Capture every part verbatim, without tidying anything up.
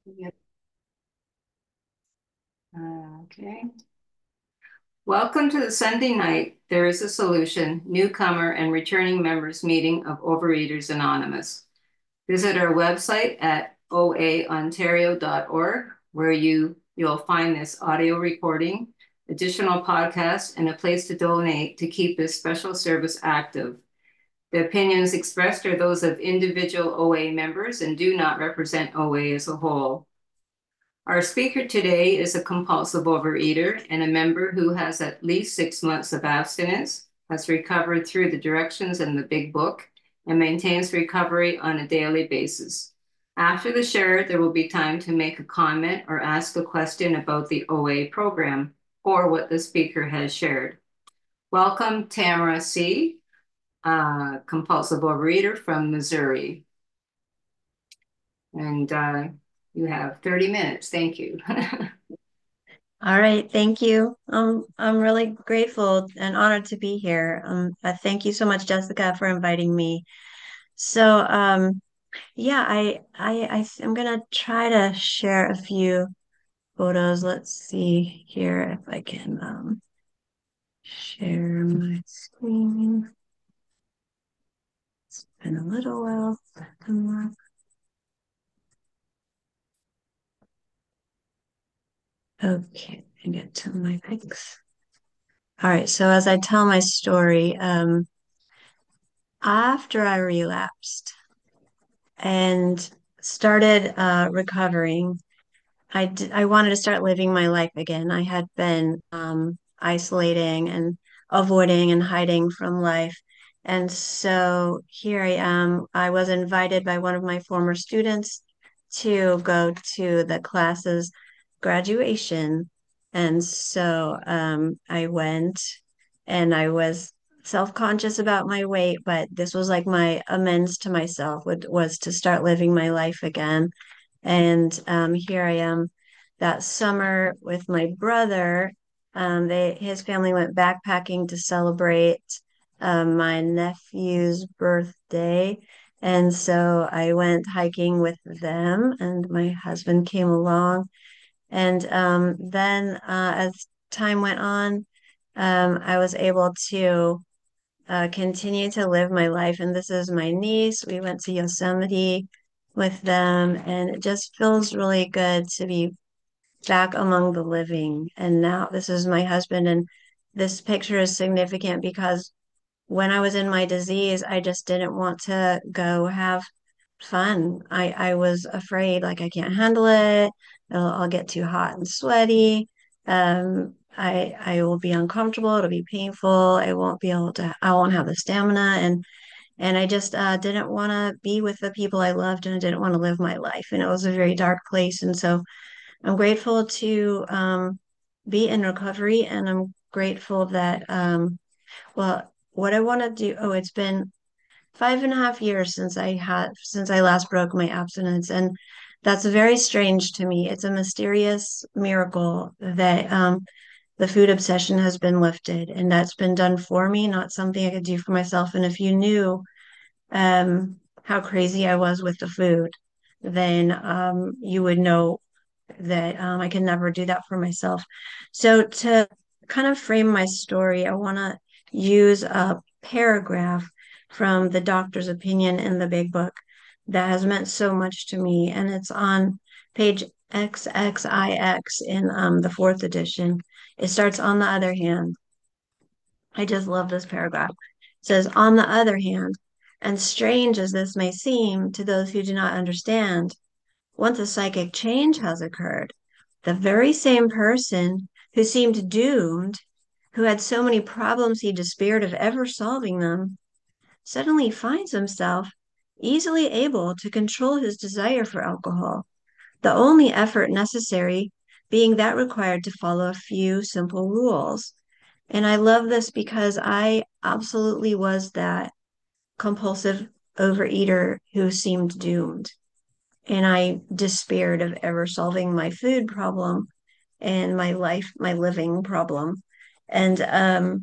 Yep. Okay. Welcome to the Sunday night There is a Solution newcomer and returning members meeting of Overeaters Anonymous. Visit our website at o a ontario dot org, where you you'll find this audio recording, additional podcasts, and a place to donate to keep this special service active. The opinions expressed are those of individual O A members and do not represent O A as a whole. Our speaker today is a compulsive overeater and a member who has at least six months of abstinence, has recovered through the directions in the Big Book, and maintains recovery on a daily basis. After the share, there will be time to make a comment or ask a question about the O A program or what the speaker has shared. Welcome, Tamara C., uh, compulsive overeater from Missouri. And uh, you have thirty minutes. Thank you. All right, thank you. Um, I'm really grateful and honored to be here. Um, uh, thank you so much, Jessica, for inviting me. So, um, yeah, I, I, I, I'm gonna try to share a few photos. Let's see here if I can um, share my screen. It's been a little while. Come on. Okay, I get to my pics. All right, so as I tell my story, um, after I relapsed and started uh, recovering, I did, I wanted to start living my life again. I had been um, isolating and avoiding and hiding from life. And so here I am. I was invited by one of my former students to go to the class's graduation. And so um, I went and I was self-conscious about my weight, but this was like my amends to myself, would, was to start living my life again. And um, here I am that summer with my brother. Um, they his family went backpacking to celebrate um, my nephew's birthday. And so I went hiking with them, and my husband came along. And um, then uh, as time went on, um, I was able to uh, continue to live my life. And this is my niece. We went to Yosemite with them, and it just feels really good to be back among the living. And now this is my husband, and this picture is significant because when I was in my disease, I just didn't want to go have fun. I, I was afraid, like, I can't handle it. I'll, I'll get too hot and sweaty. Um, I I will be uncomfortable. It'll be painful. I won't be able to. I won't have the stamina, and and I just uh, didn't want to be with the people I loved, and I didn't want to live my life. And it was a very dark place. And so I'm grateful to um, be in recovery, and I'm grateful that, um, well, what I want to do, oh, it's been five and a half years since I had, since I last broke my abstinence. And that's very strange to me. It's a mysterious miracle that um, the food obsession has been lifted, and that's been done for me, not something I could do for myself. And if you knew um, how crazy I was with the food, then um, you would know that um, I can never do that for myself. So, to kind of frame my story, I want to use a paragraph from the doctor's opinion in the Big Book that has meant so much to me. And it's on page X X I X in um, the fourth edition. It starts, on the other hand. I just love this paragraph. It says, on the other hand, and strange as this may seem to those who do not understand, once a psychic change has occurred, the very same person who seemed doomed, who had so many problems he despaired of ever solving them, suddenly finds himself easily able to control his desire for alcohol, the only effort necessary being that required to follow a few simple rules. And I love this because I absolutely was that compulsive overeater who seemed doomed. And I despaired of ever solving my food problem and my life, my living problem. And um,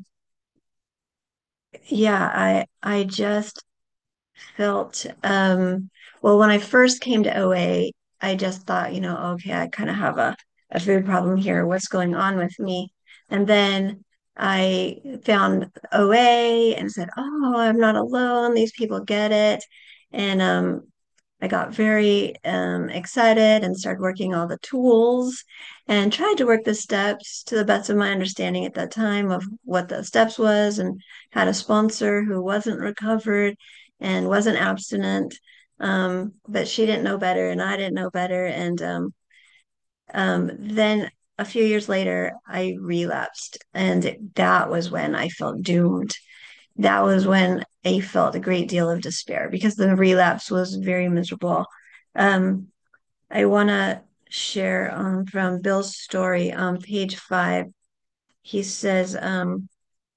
yeah, I I just felt um, well, when I first came to O A, I just thought, you know, okay, I kind of have a, a food problem here. What's going on with me? And then I found O A and said, oh, I'm not alone. These people get it. And um, I got very um, excited and started working all the tools and tried to work the steps to the best of my understanding at that time of what the steps was, and had a sponsor who wasn't recovered and wasn't abstinent. Um, but she didn't know better and I didn't know better. And um, um, then a few years later, I relapsed, and that was when I felt doomed. That was when I felt a great deal of despair because the relapse was very miserable. Um, I want to share um, from Bill's story on page five. He says, um,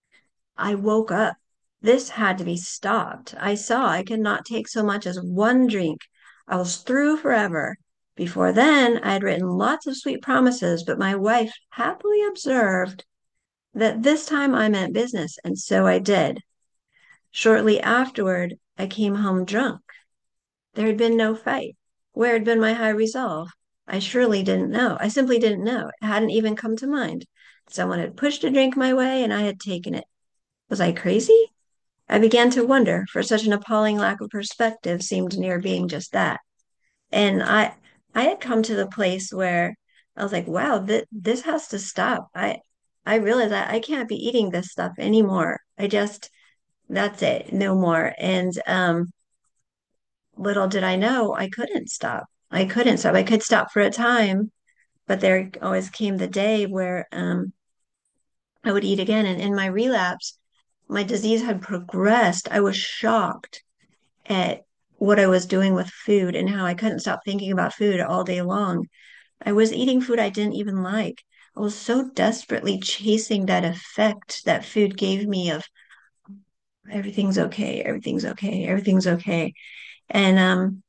I woke up. This had to be stopped. I saw I could not take so much as one drink. I was through forever. Before then, I had written lots of sweet promises, but my wife happily observed that this time I meant business, and so I did. Shortly afterward, I came home drunk. There had been no fight. Where had been my high resolve? I surely didn't know. I simply didn't know. It hadn't even come to mind. Someone had pushed a drink my way, and I had taken it. Was I crazy? I began to wonder, for such an appalling lack of perspective seemed near being just that. And I I had come to the place where I was like, wow, th this has to stop. I I realized that I can't be eating this stuff anymore. I just that's it, no more. And um little did I know I couldn't stop. I couldn't stop. I could stop for a time, but there always came the day where um I would eat again. And in my relapse, my disease had progressed. I was shocked at what I was doing with food and how I couldn't stop thinking about food all day long. I was eating food I didn't even like. I was so desperately chasing that effect that food gave me of everything's okay, everything's okay, everything's okay. And um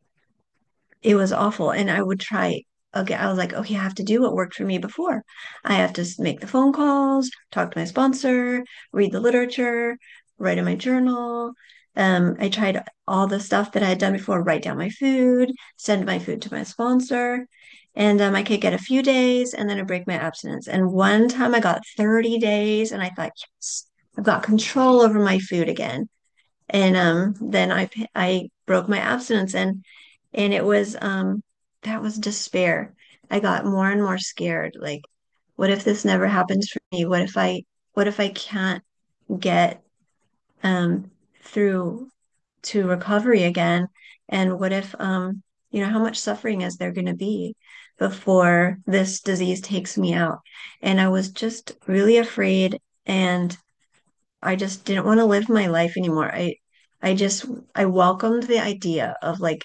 it was awful. And I would try okay, I was like, okay, I have to do what worked for me before. I have to make the phone calls, talk to my sponsor, read the literature, write in my journal. Um, I tried all the stuff that I had done before, write down my food, send my food to my sponsor. And um, I could get a few days and then I break my abstinence. And one time I got thirty days and I thought, yes, I've got control over my food again. And um, then I I broke my abstinence, and and it was um that was despair. I got more and more scared. Like, what if this never happens for me? What if I what if I can't get um through to recovery again? And what if um you know how much suffering is there going to be before this disease takes me out? And I was just really afraid, and I just didn't want to live my life anymore. I I just I welcomed the idea of like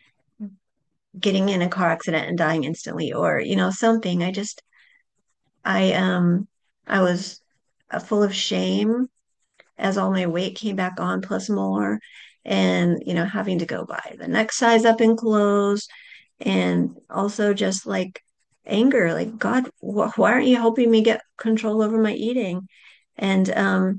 getting in a car accident and dying instantly, or you know something. I just I um I was uh, full of shame as all my weight came back on plus more, and you know having to go buy the next size up in clothes, and also just like anger, like God, wh why aren't you helping me get control over my eating? And um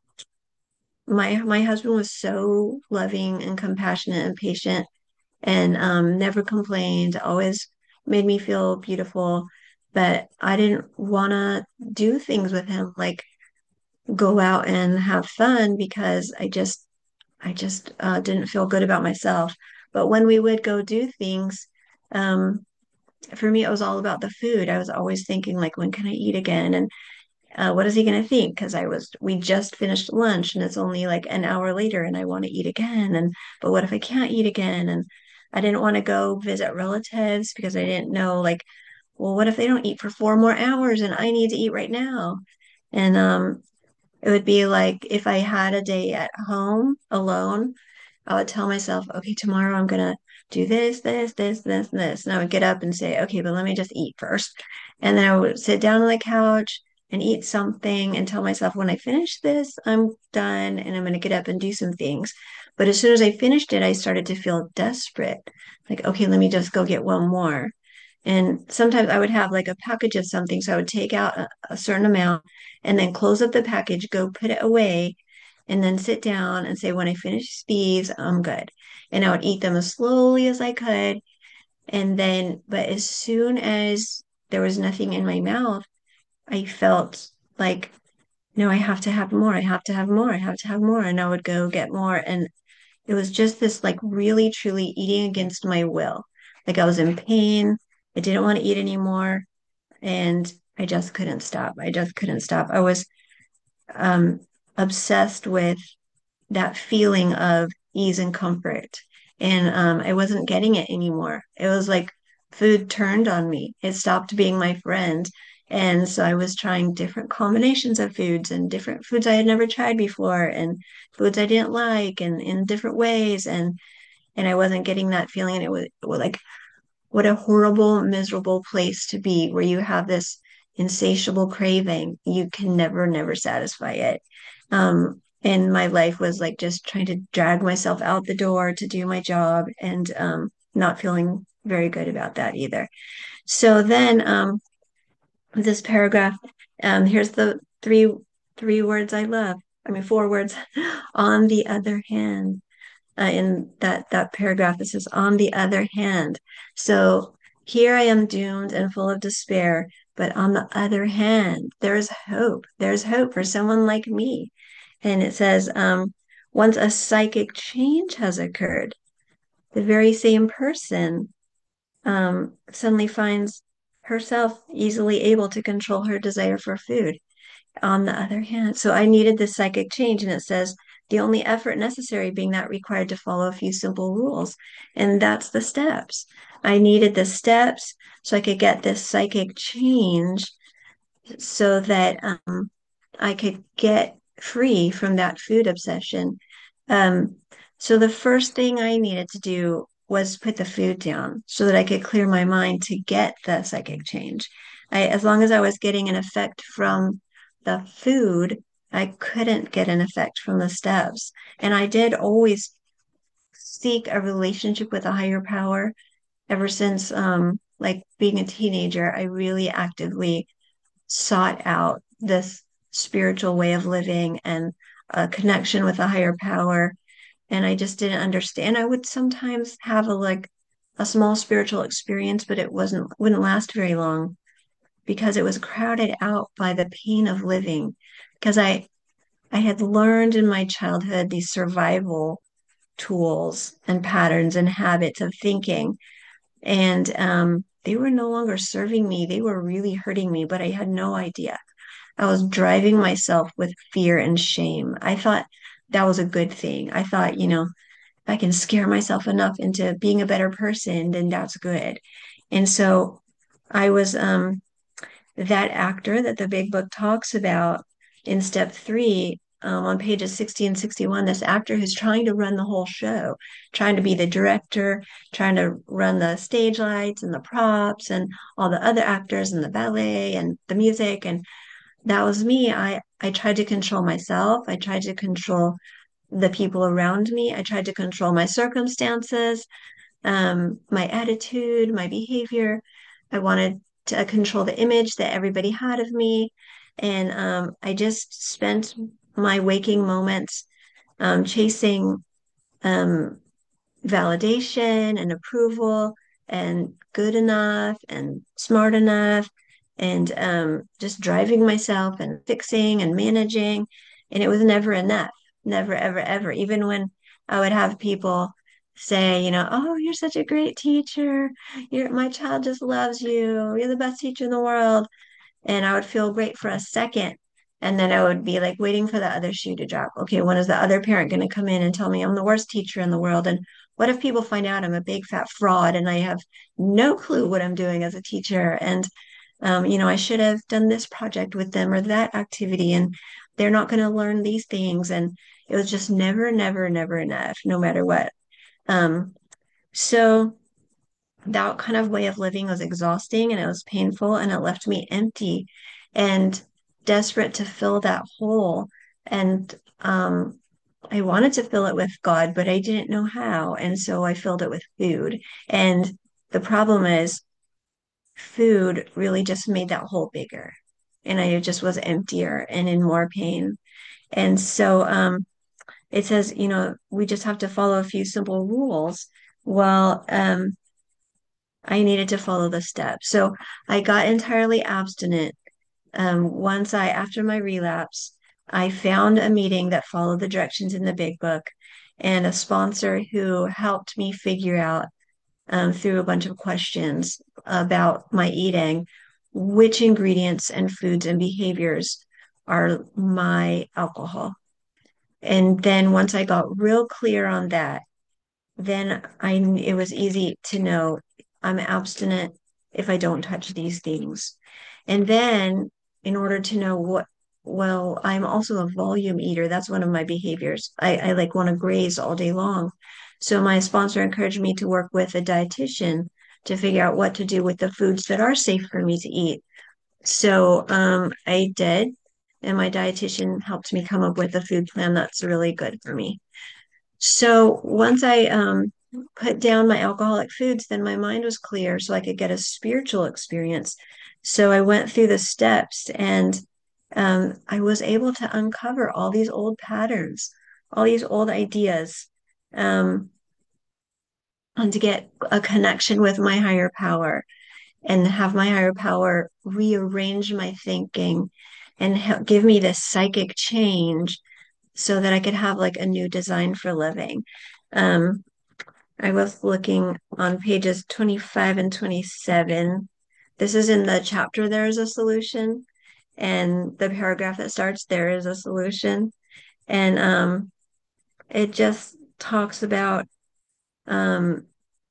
my my husband was so loving and compassionate and patient, and um, never complained, always made me feel beautiful. But I didn't want to do things with him, like go out and have fun, because I just I just uh, didn't feel good about myself. But when we would go do things, um, for me, it was all about the food. I was always thinking, like, when can I eat again? And uh, what is he going to think? Because I was, we just finished lunch and it's only like an hour later and I want to eat again. And, but what if I can't eat again? And I didn't want to go visit relatives because I didn't know, like, well, what if they don't eat for four more hours and I need to eat right now? And um, it would be like if I had a day at home alone, I would tell myself, okay, tomorrow I'm gonna do this, this, this, this, this. And I would get up and say, okay, but let me just eat first. And then I would sit down on the couch and eat something and tell myself, when I finish this, I'm done and I'm gonna get up and do some things. But as soon as I finished it, I started to feel desperate. Like, okay, let me just go get one more. And sometimes I would have like a package of something. So I would take out a, a certain amount and then close up the package, go put it away, and then sit and say, when I finish these, I'm good. And I would eat them as slowly as I could. And then, but as soon as there was nothing in my mouth, I felt like, no, I have to have more. I have to have more. I have to have more. And I would go get more. And it was just this like really, truly eating against my will. Like I was in pain. I didn't want to eat anymore. And I just couldn't stop. I just couldn't stop. I was um, obsessed with that feeling of ease and comfort. And um, I wasn't getting it anymore. It was like food turned on me. It stopped being my friend. And so I was trying different combinations of foods and different foods I had never tried before and foods I didn't like and in different ways. And and I wasn't getting that feeling. And it was, it was like what a horrible, miserable place to be where you have this insatiable craving. You can never, never satisfy it. Um, and my life was like just trying to drag myself out the door to do my job and um, not feeling very good about that either. So then um, this paragraph, um, here's the three three words I love. I mean, four words. On the other hand, uh, in that that paragraph that says, on the other hand. So here I am doomed and full of despair, but on the other hand, there's hope. There's hope for someone like me. And it says, um, once a psychic change has occurred, the very same person um, suddenly finds herself easily able to control her desire for food on the other hand. So I needed this psychic change, and it says the only effort necessary being that required to follow a few simple rules. And that's the steps. I needed the steps so I could get this psychic change so that um, I could get free from that food obsession. Um, so the first thing I needed to do was put the food down so that I could clear my mind to get the psychic change. I, as long as I was getting an effect from the food, I couldn't get an effect from the steps. And I did always seek a relationship with a higher power ever since um like being a teenager. I really actively sought out this spiritual way of living and a connection with a higher power. And I just didn't understand. I would sometimes have a like a small spiritual experience, but it wasn't wouldn't last very long because it was crowded out by the pain of living. Because I I had learned in my childhood these survival tools and patterns and habits of thinking. And um, they were no longer serving me. They were really hurting me, but I had no idea. I was driving myself with fear and shame. I thought that was a good thing. I thought, you know, if I can scare myself enough into being a better person, then that's good. And so I was um, that actor that the big book talks about in step three. Um, on pages sixty and sixty-one, this actor who's trying to run the whole show, trying to be the director, trying to run the stage lights and the props and all the other actors and the ballet and the music. And that was me. I I tried to control myself. I tried to control the people around me. I tried to control my circumstances, um, my attitude, my behavior. I wanted to control the image that everybody had of me. And um, I just spent my waking moments um, chasing um, validation and approval and good enough and smart enough and um, just driving myself and fixing and managing. And it was never enough, never, ever, ever. Even when I would have people say, you know, oh, you're such a great teacher. You're, my child just loves you. You're the best teacher in the world. And I would feel great for a second. And then I would be like waiting for the other shoe to drop. Okay, when is the other parent going to come in and tell me I'm the worst teacher in the world? And what if people find out I'm a big fat fraud and I have no clue what I'm doing as a teacher? And, um, you know, I should have done this project with them or that activity, and they're not going to learn these things. And it was just never, never, never enough, no matter what. Um, so that kind of way of living was exhausting and it was painful and it left me empty and desperate to fill that hole. And um, I wanted to fill it with God, but I didn't know how. And so I filled it with food. And the problem is, food really just made that hole bigger. And I just was emptier and in more pain. And so um, it says, you know, we just have to follow a few simple rules. Well, um, I needed to follow the steps. So I got entirely abstinent. Um, once I, after my relapse, I found a meeting that followed the directions in the big book and a sponsor who helped me figure out um, through a bunch of questions about my eating, which ingredients and foods and behaviors are my alcohol. And then once I got real clear on that, then I it was easy to know I'm abstinent if I don't touch these things. And then in order to know what, well, I'm also a volume eater. That's one of my behaviors. I, I like want to graze all day long. So my sponsor encouraged me to work with a dietitian to figure out what to do with the foods that are safe for me to eat. So um, I did, and my dietitian helped me come up with a food plan that's really good for me. So once I um, put down my alcoholic foods, then my mind was clear so I could get a spiritual experience. So I went through the steps and um, I was able to uncover all these old patterns, all these old ideas, um, and to get a connection with my higher power and have my higher power rearrange my thinking and help give me this psychic change so that I could have like a new design for living. Um, I was looking on pages twenty-five and twenty-seven. This is in the chapter There is a Solution, and the paragraph that starts There is a Solution. And um, it just talks about um,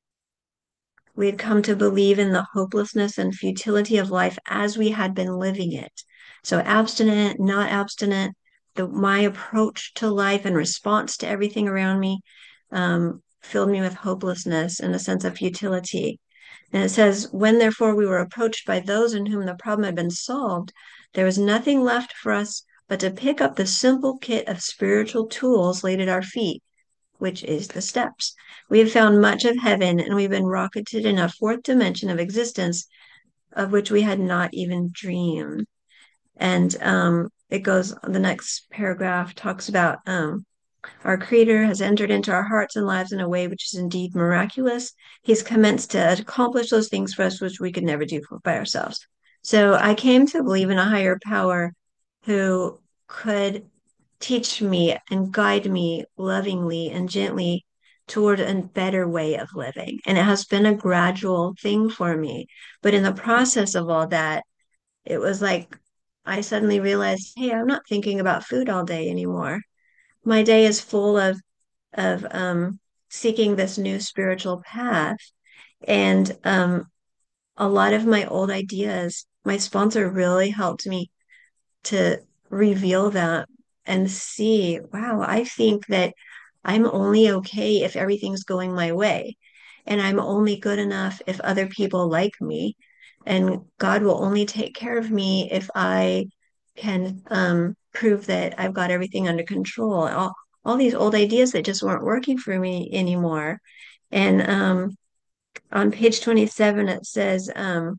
we had come to believe in the hopelessness and futility of life as we had been living it. So abstinent, not abstinent, the, my approach to life and response to everything around me um, filled me with hopelessness and a sense of futility. And it says, when therefore we were approached by those in whom the problem had been solved, there was nothing left for us but to pick up the simple kit of spiritual tools laid at our feet, which is the steps. We have found much of heaven, and we've been rocketed in a fourth dimension of existence of which we had not even dreamed. And um, it goes, the next paragraph talks about um, our Creator has entered into our hearts and lives in a way which is indeed miraculous. He's commenced to accomplish those things for us which we could never do by ourselves. So I came to believe in a higher power who could teach me and guide me lovingly and gently toward a better way of living. And it has been a gradual thing for me. But in the process of all that, it was like I suddenly realized, hey, I'm not thinking about food all day anymore. My day is full of of um, seeking this new spiritual path. And um, a lot of my old ideas, my sponsor really helped me to reveal that and see, wow, I think that I'm only okay if everything's going my way. And I'm only good enough if other people like me. And God will only take care of me if I can um, prove that I've got everything under control. All, all these old ideas that just weren't working for me anymore. And um, on page twenty-seven, it says, um,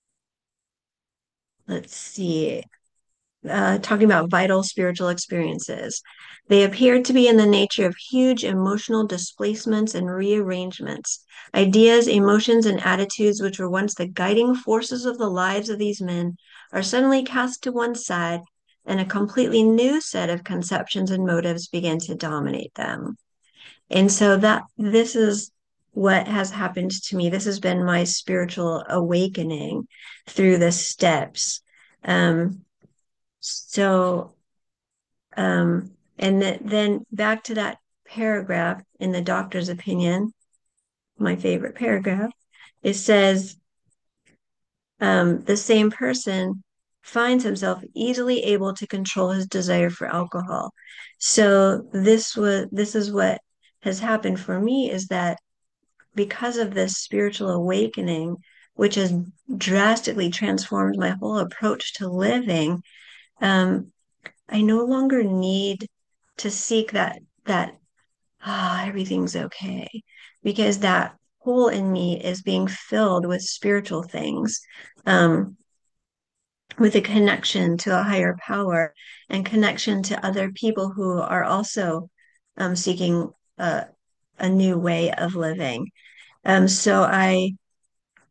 let's see, uh, talking about vital spiritual experiences. They appear to be in the nature of huge emotional displacements and rearrangements. Ideas, emotions, and attitudes, which were once the guiding forces of the lives of these men, are suddenly cast to one side, and a completely new set of conceptions and motives begin to dominate them. And so that this is what has happened to me. This has been my spiritual awakening through the steps. Um, so, um, and th then back to that paragraph in the doctor's opinion, my favorite paragraph, it says, um, the same person finds himself easily able to control his desire for alcohol. So this was, this is what has happened for me is that because of this spiritual awakening, which has drastically transformed my whole approach to living, um, I no longer need to seek that that ah everything's okay because that hole in me is being filled with spiritual things, um, with a connection to a higher power and connection to other people who are also um, seeking a, a new way of living. Um, so I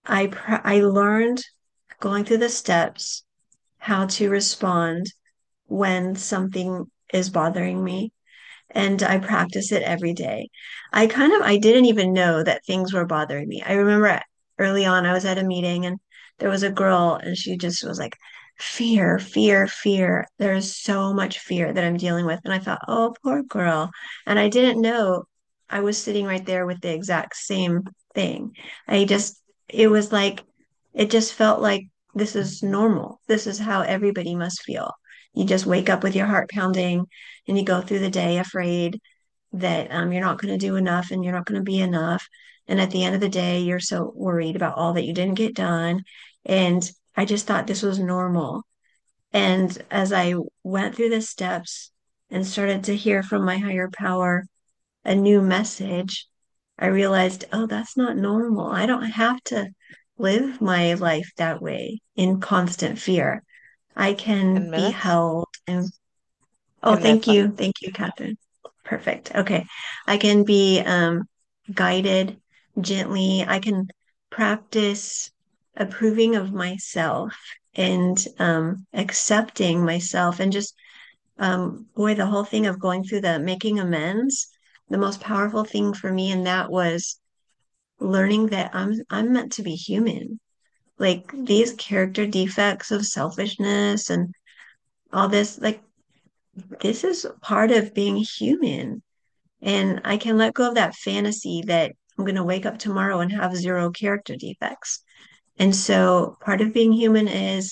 I I learned going through the steps how to respond when something is bothering me, and I practice it every day. I kind of I didn't even know that things were bothering me. I remember early on I was at a meeting and there was a girl and she just was like, fear, fear, fear. There's so much fear that I'm dealing with. And I thought, oh, poor girl. And I didn't know I was sitting right there with the exact same thing. I just, it was like, it just felt like this is normal. This is how everybody must feel. You just wake up with your heart pounding and you go through the day afraid that um, you're not going to do enough and you're not going to be enough. And at the end of the day, you're so worried about all that you didn't get done. And I just thought this was normal. And as I went through the steps and started to hear from my higher power a new message, I realized, oh, that's not normal. I don't have to live my life that way in constant fear. I can ten be minutes? held and oh, ten thank minutes left. you. Thank you, Catherine. Perfect. Okay. I can be um, guided gently. I can practice approving of myself and um, accepting myself and just, um, boy, the whole thing of going through the making amends, the most powerful thing for me in that was learning that I'm I'm meant to be human. Like these character defects of selfishness and all this, like this is part of being human. And I can let go of that fantasy that I'm going to wake up tomorrow and have zero character defects. And so part of being human is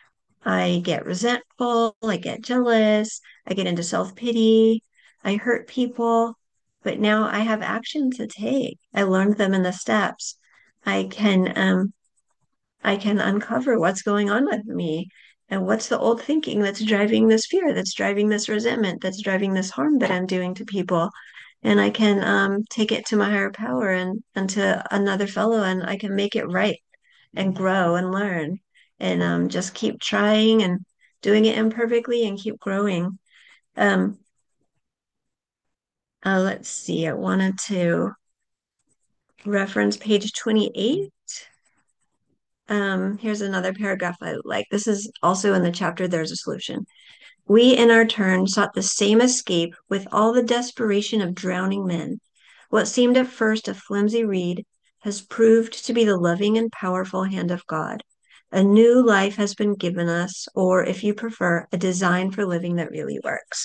I get resentful, I get jealous, I get into self-pity, I hurt people, but now I have action to take. I learned them in the steps. I can um I can uncover what's going on with me and what's the old thinking that's driving this fear, that's driving this resentment, that's driving this harm that I'm doing to people. And I can um, take it to my higher power and, and to another fellow, and I can make it right and grow and learn and um, just keep trying and doing it imperfectly and keep growing. Um, uh, let's see, I wanted to reference page twenty-eight. Um, here's another paragraph I like. This is also in the chapter There's a Solution. We, in our turn, sought the same escape with all the desperation of drowning men. What seemed at first a flimsy reed has proved to be the loving and powerful hand of God. A new life has been given us, or if you prefer, a design for living that really works.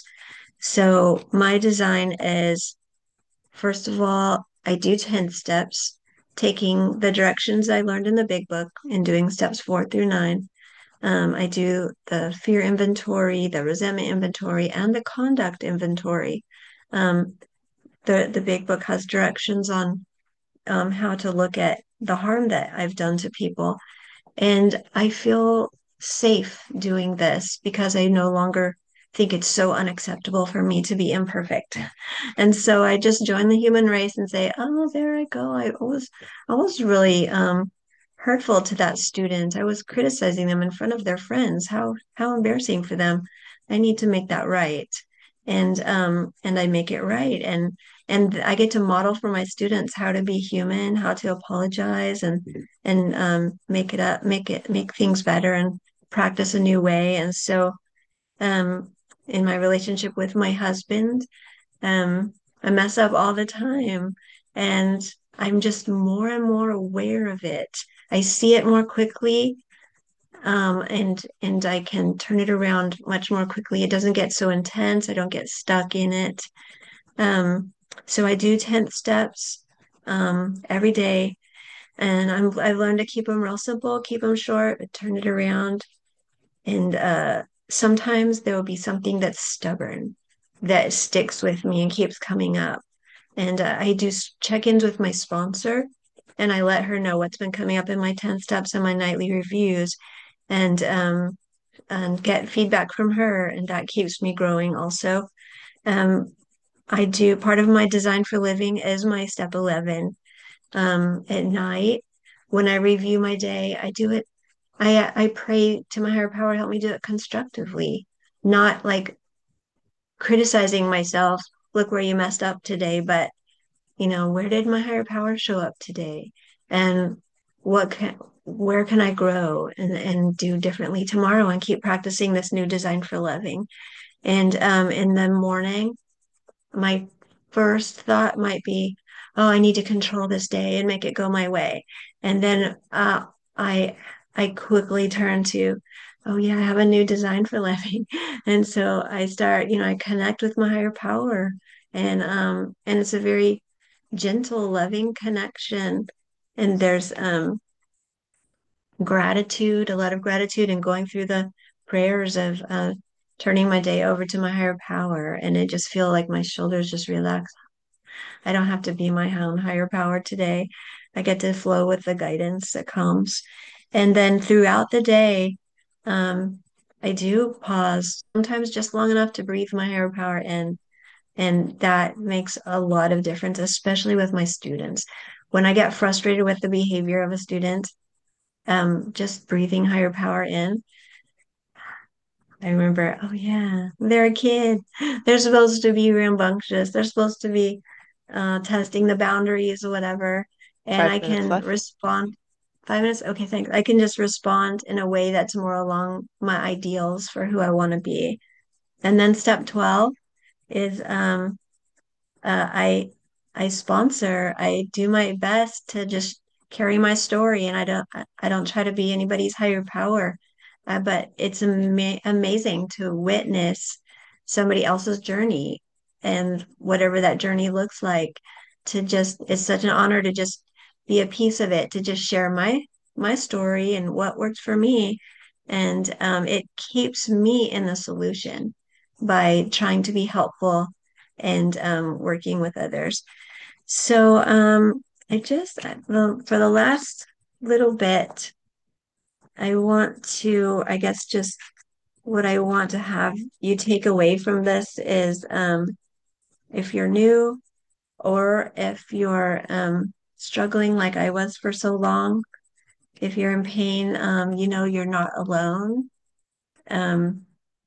So, my design is first of all, I do ten steps, taking the directions I learned in the big book and doing steps four through nine. Um, I do the fear inventory, the resentment inventory, and the conduct inventory. Um, the the big book has directions on um, how to look at the harm that I've done to people, and I feel safe doing this because I no longer think it's so unacceptable for me to be imperfect. And so I just join the human race and say, oh, there I go. I was I was really um hurtful to that student. I was criticizing them in front of their friends. How how embarrassing for them. I need to make that right. And um and I make it right. And and I get to model for my students how to be human, how to apologize and and um make it up, make it make things better and practice a new way. And so um in my relationship with my husband, um, I mess up all the time, and I'm just more and more aware of it. I see it more quickly, um, and and I can turn it around much more quickly. It doesn't get so intense. I don't get stuck in it. Um, so I do ten steps um, every day, and I'm I've learned to keep them real simple, keep them short, turn it around, and uh, sometimes there will be something that's stubborn that sticks with me and keeps coming up. And uh, I do check-ins with my sponsor and I let her know what's been coming up in my ten steps and my nightly reviews and um and get feedback from her and that keeps me growing also. Um I do part of my design for living is my step eleven. Um at night when I review my day, I do it I I pray to my higher power help me do it constructively, not like criticizing myself, look where you messed up today, but you know, where did my higher power show up today? And what can where can I grow and and do differently tomorrow and keep practicing this new design for living. And um, in the morning, my first thought might be, oh, I need to control this day and make it go my way. And then uh, I I quickly turn to, oh yeah, I have a new design for living. And so I start, you know, I connect with my higher power. And um and it's a very gentle, loving connection. And there's um gratitude, a lot of gratitude, and going through the prayers of uh, turning my day over to my higher power. And it just feel like my shoulders just relax. I don't have to be my own higher power today. I get to flow with the guidance that comes. And then throughout the day, um, I do pause, sometimes just long enough to breathe my higher power in. And that makes a lot of difference, especially with my students. When I get frustrated with the behavior of a student, um, just breathing higher power in. I remember, oh yeah, they're a kid. They're supposed to be rambunctious. They're supposed to be uh, testing the boundaries or whatever. And Five I minutes can left. respond. Five minutes? Okay, thanks. I can just respond in a way that's more along my ideals for who I want to be. And then step twelve is um, uh, I I sponsor. I do my best to just carry my story, and I don't I don't try to be anybody's higher power. Uh, but it's ama amazing to witness somebody else's journey and whatever that journey looks like. To just it's such an honor to just be a piece of it, to just share my my story and what worked for me, and um, it keeps me in the solution by trying to be helpful and um, working with others. So um, I just, well, for the last little bit, I want to, I guess, just what I want to have you take away from this is um, if you're new or if you're um, struggling like I was for so long, if you're in pain, um, you know, you're not alone. Um,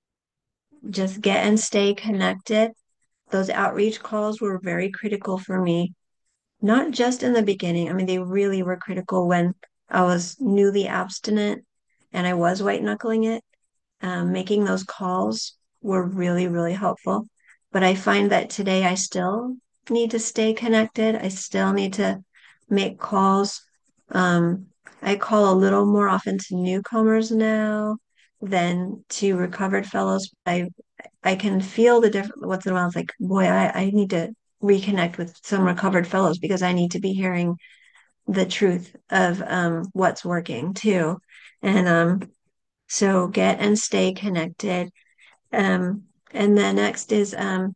just get and stay connected. Those outreach calls were very critical for me, not just in the beginning. I mean, they really were critical when I was newly abstinent and I was white knuckling it. Um, making those calls were really, really helpful. But I find that today I still need to stay connected. I still need to make calls. Um, I call a little more often to newcomers now than to recovered fellows. I I can feel the difference once in a while. It's like, boy, I, I need to reconnect with some recovered fellows because I need to be hearing the truth of um, what's working too. And um, so get and stay connected. Um, and the next is um,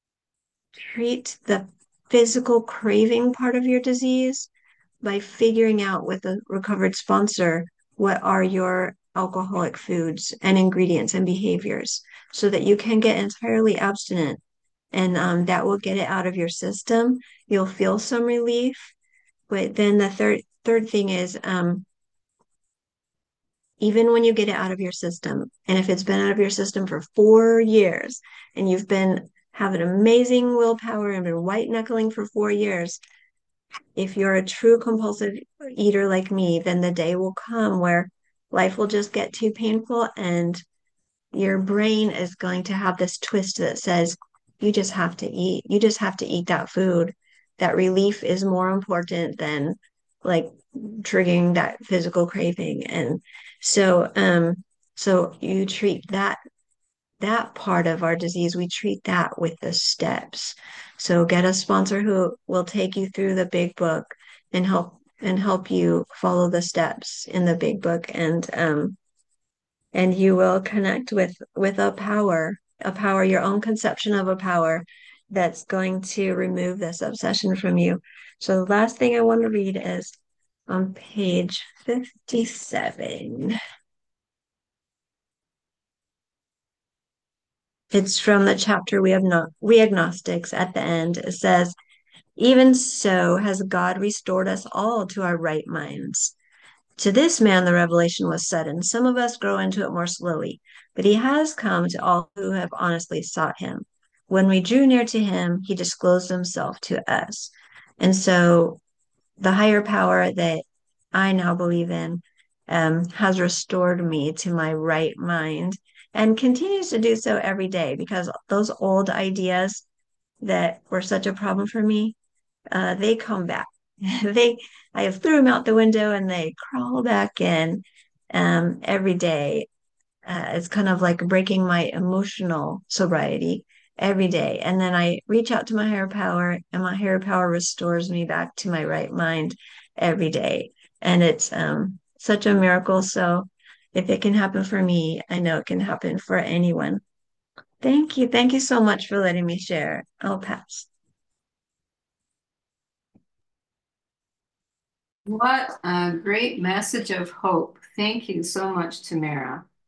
treat the physical craving part of your disease by figuring out with a recovered sponsor what are your alcoholic foods and ingredients and behaviors so that you can get entirely abstinent and um, that will get it out of your system. You'll feel some relief. But then the third third thing is um, even when you get it out of your system, and if it's been out of your system for four years and you've been having amazing willpower and been white knuckling for four years, if you're a true compulsive eater like me, then the day will come where life will just get too painful and your brain is going to have this twist that says, you just have to eat. You just have to eat that food. That relief is more important than like triggering that physical craving. And so, um, so you treat that that part of our disease, we treat that with the steps. So get a sponsor who will take you through the big book and help and help you follow the steps in the big book and um and you will connect with with a power, a power, your own conception of a power that's going to remove this obsession from you. So the last thing I want to read is on page fifty-seven. It's from the chapter we have not we agnostics at the end. It says, even so has God restored us all to our right minds. To this man, the revelation was sudden. Some of us grow into it more slowly, but he has come to all who have honestly sought him. When we drew near to him, he disclosed himself to us. And so the higher power that I now believe in um, has restored me to my right mind and continues to do so every day because those old ideas that were such a problem for me, uh, they come back. They, I have threw them out the window and they crawl back in um, every day. Uh, it's kind of like breaking my emotional sobriety every day. And then I reach out to my higher power, and my higher power restores me back to my right mind every day. And it's um, such a miracle. So if it can happen for me, I know it can happen for anyone. Thank you. Thank you so much for letting me share. I'll pass. What a great message of hope. Thank you so much, Tamara.